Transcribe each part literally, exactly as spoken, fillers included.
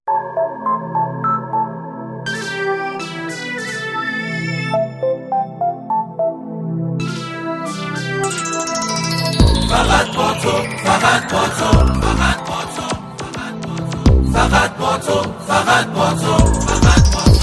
فقط با تو، فقط با تو، فقط با تو، فقط با تو، فقط با تو، فقط با تو.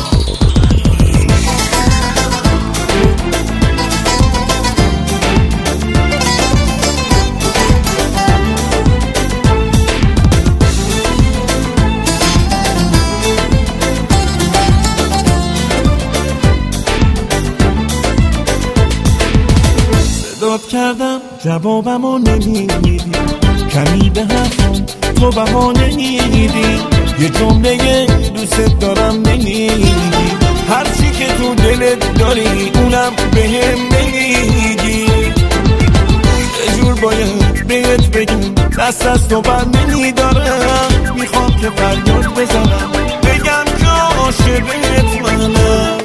صدات کردم جوابمو نمیدی، کمی به حرفم تو بهانه میدی، یه جمله دوست دارم نمیگی، هرچی که تو دلت داری اونم بهم نمیگی. یه جور باید بهت بگم دست از تو بر نمیدارم، میخوام که فریاد بزنم بگم که عاشقت منم،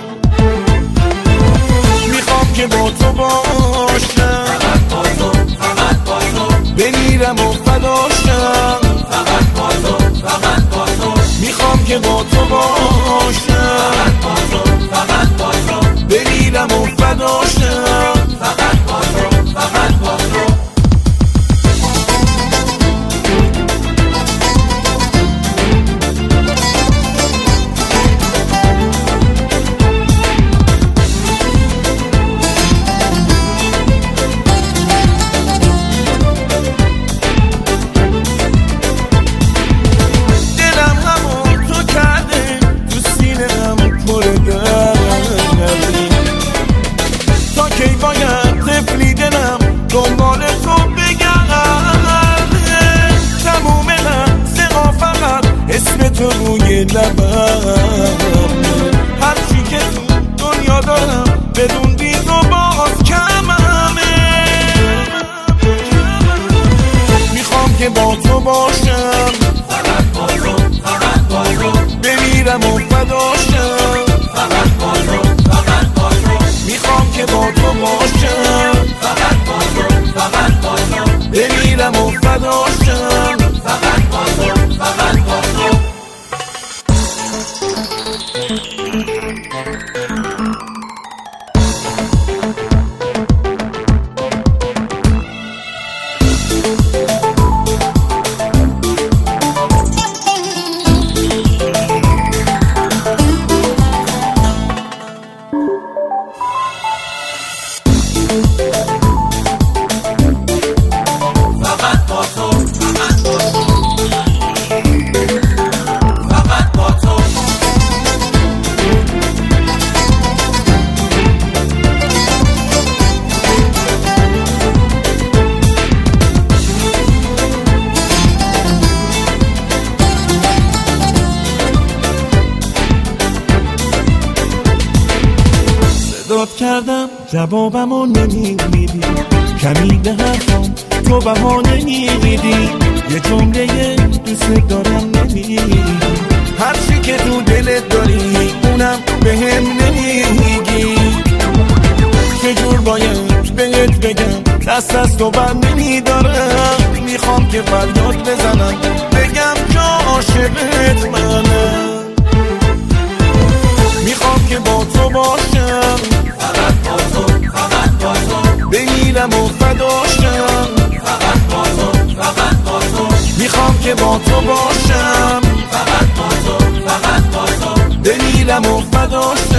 میخوام که با تو باشم، فقط با تو، فقط با تو، بمیرم و فداشم، فقط با تو، فقط با تو، میخوام که با تو باشم، فقط با تو، فقط با تو، بمیرم و فداشم، فقط با تو، فقط با تو. دنبال تو بگردم، تموم لحظه ها فقط اسم تو روی لبم، هرچی که تو دنیا دارم بدون بی تو باز کممه، میخوام که با تو باشم، فقط با تو، فقط با تو، بمیرم و فداشم، فقط با تو، فقط با تو، میخوام که با تو باشم، فقط با تو، فقط با تو، بمیرم و فداشم، فقط با تو، فقط با تو. صدات کردم جوابمو نمیدی، کمی به حرفم تو بهانه میدی، یه جمله دوست دارم نمیگی، هرچی که تو دلت داری اونم بهم نمیگی. چه جور باید بهت بگم دست از تو بر نمیدارم، میخوام که فریاد بزنم بگم که عاشقت منم، میخوام که با تو باشم، فقط با تو، فقط با تو، بمیرم و فداشم، فقط با تو، فقط با تو، میخوام که با تو باشم، فقط با تو، فقط با تو، بمیرم و فداشم.